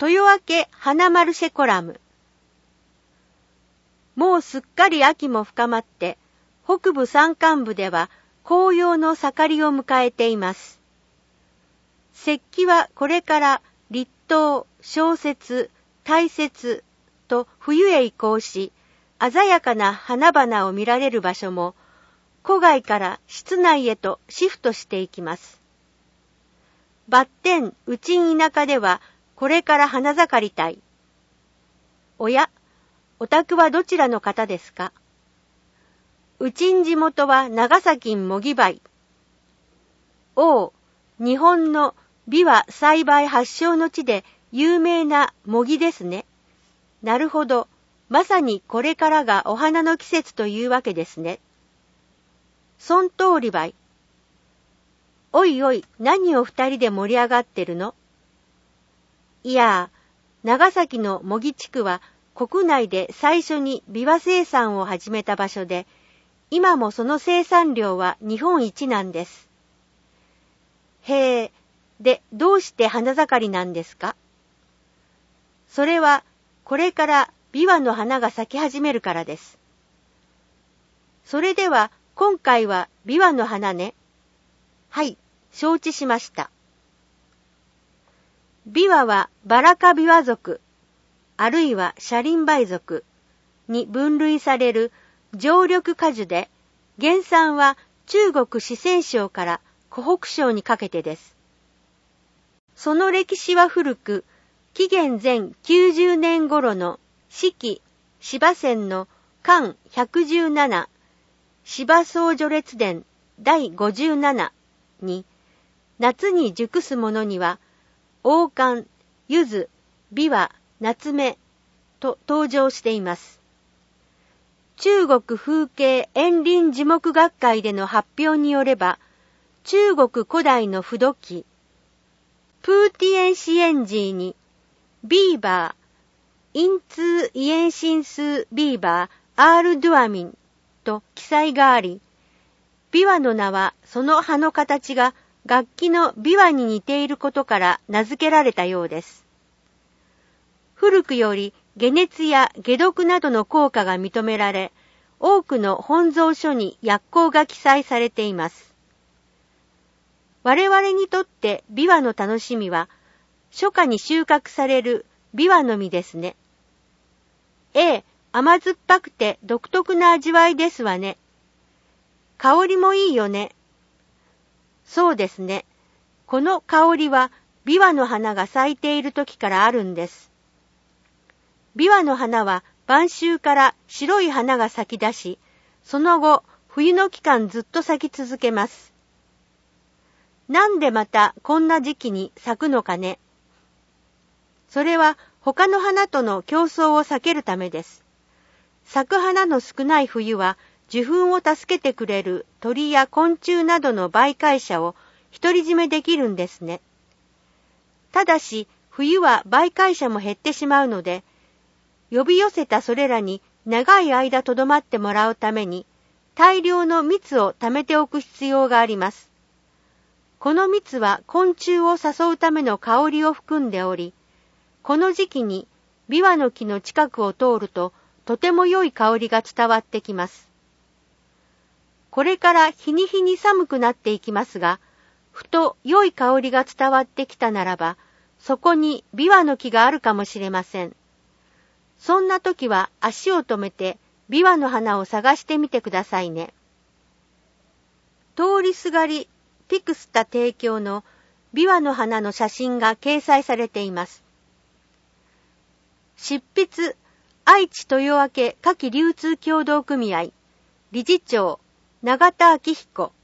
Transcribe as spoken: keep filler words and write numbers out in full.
豊明花マルシェコラム。もうすっかり秋も深まって、北部山間部では紅葉の盛りを迎えています。節気はこれから立冬、小雪、大雪と冬へ移行し、鮮やかな花々を見られる場所も、戸外から室内へとシフトしていきます。バッテン、内ん田舎では、これから花盛りたい。おや、お宅はどちらの方ですか？うちん地元は長崎ん模擬梅。おう、日本の枇杷栽培発祥の地で有名な模擬ですね。なるほど、まさにこれからがお花の季節というわけですね。そん通りばい。おいおい、何を二人で盛り上がってるの？いやー、長崎の模擬地区は国内で最初に枇杷生産を始めた場所で、今もその生産量は日本一なんです。へえ、で、どうして花盛りなんですか？それは、これから枇杷の花が咲き始めるからです。それでは、今回は枇杷の花ね。はい、承知しました。枇杷はバラ科枇杷属、あるいはシャリンバイ属に分類される常緑果樹で、原産は中国四川省から湖北省にかけてです。その歴史は古く、紀元前きゅうじゅうねん頃の四季司馬遷の巻ひゃくじゅうなな、司馬僧序列伝だいごじゅうななに、夏に熟すものには、王冠、柚子、枇杷、夏目と登場しています。中国風景園林樹木学会での発表によれば、中国古代の不土記、プーティエンシエンジーに、ビーバー、インツーイエンシンスービーバー、アールドゥアミンと記載があり、枇杷の名はその葉の形が楽器の枇杷に似ていることから名付けられたようです。古くより解熱や解毒などの効果が認められ、多くの本草書に薬効が記載されています。我々にとって枇杷の楽しみは、初夏に収穫される枇杷の実ですね。ええ、甘酸っぱくて独特な味わいですわね。香りもいいよね。そうですね。この香りは枇杷の花が咲いている時からあるんです。枇杷の花は晩秋から白い花が咲き出し、その後冬の期間ずっと咲き続けます。なんでまたこんな時期に咲くのかね。それは他の花との競争を避けるためです。咲く花の少ない冬は受粉を助けてくれる鳥や昆虫などの媒介者を独り占めできるんですね。ただし冬は媒介者も減ってしまうので、呼び寄せたそれらに長い間とどまってもらうために大量の蜜を貯めておく必要があります。この蜜は昆虫を誘うための香りを含んでおり、この時期に枇杷の木の近くを通るととても良い香りが伝わってきます。これから日に日に寒くなっていきますが、ふと良い香りが伝わってきたならば、そこに枇杷の木があるかもしれません。そんな時は足を止めて枇杷の花を探してみてくださいね。通りすがりピクスタ提供の枇杷の花の写真が掲載されています。執筆、愛知豊明花き流通協同組合理事長永田昭彦。